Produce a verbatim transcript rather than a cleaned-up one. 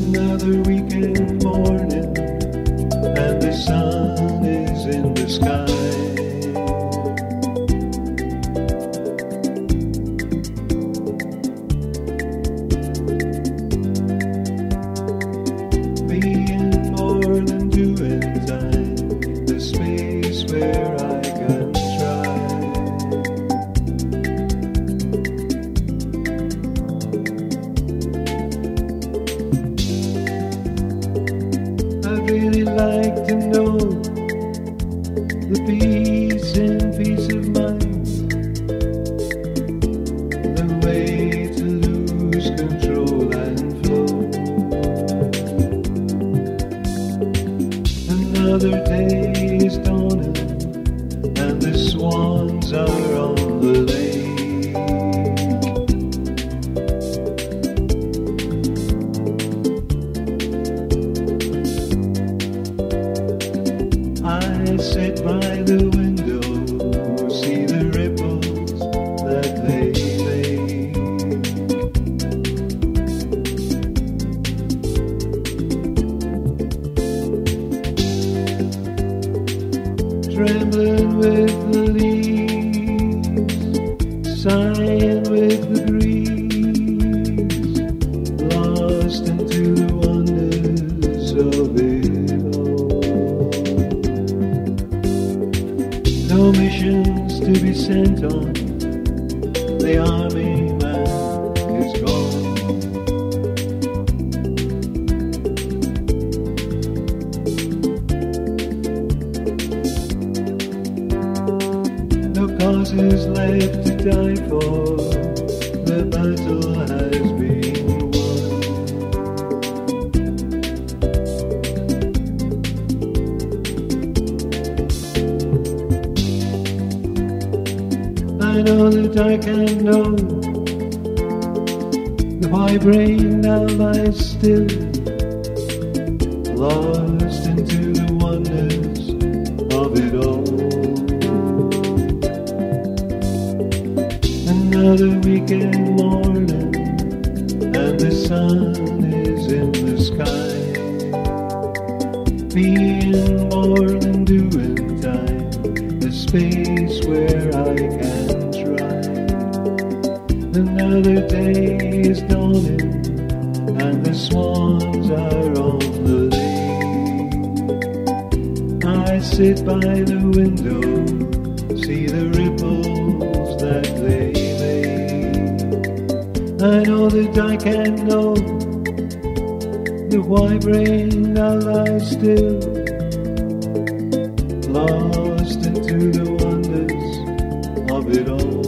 Another weekend morning, and the sun is in the sky. Being more than doing time, the space where I can try. I'd really like to know the peace and peace of mind, the way to lose control and flow. Another day is dawning, and the swans are on the lake. I sit by the window, see the ripples that they make. Trembling with the leaves, sighing with the breeze, lost into the wonders of it all. No missions to be sent on, the army man is gone. No causes left to die for, the battle has been won. I know that I can know that my brain now lies still, lost into the wonders of it all. Another weekend morning, and the sun is in the sky. Being more than doing time, the space where I can try. Another day is dawning, and the swans are on the lake. I sit by the window, see the ripples that they make. I know that I can know that my brain now lies still, lost into the wonders of it all.